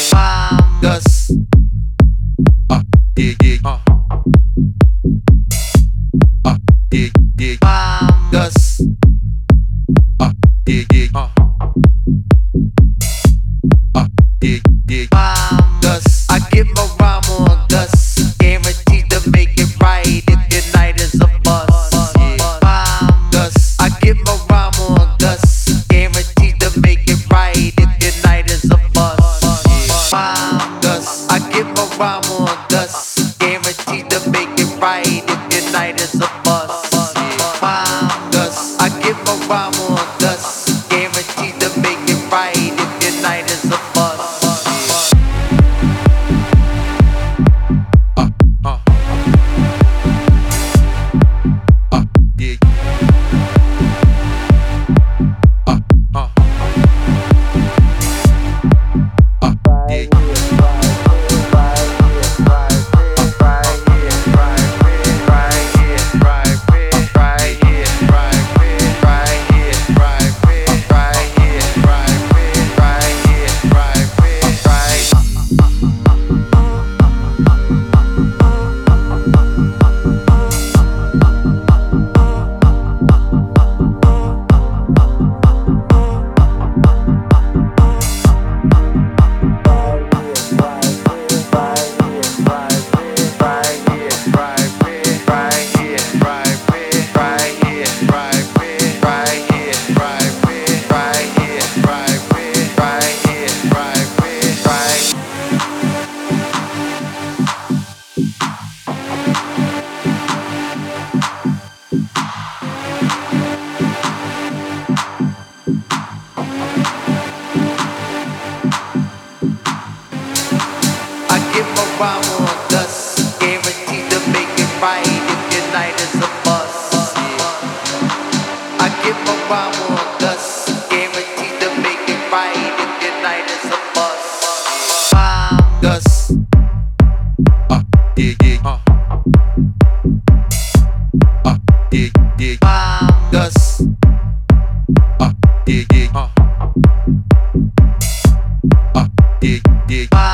Gus. Yeah, yeah. Yeah, yeah. Gus. Yeah, yeah. Yeah, yeah. Gus. I get my rhyme on Gus. Guaranteed to make it right if your night is a bust. Yeah. Gus. I get my rhyme on Gus. Guaranteed to make it right if your night is a bust. Yeah. Gus. I get my rhyme on Gus. Guaranteed to make it right if your night is a bust. Yeah. Gus. I get my rhyme on Gus. Guaranteed to make it right if your night is a bust. Rhyme on Gus, guaranteed to make it right if your night is a bust. Yeah. I give my rhyme on Gus, guaranteed to make it right if your night is a bust. Gus. Yeah, yeah. Yeah, yeah. Gus. Yeah, yeah. Yeah, yeah.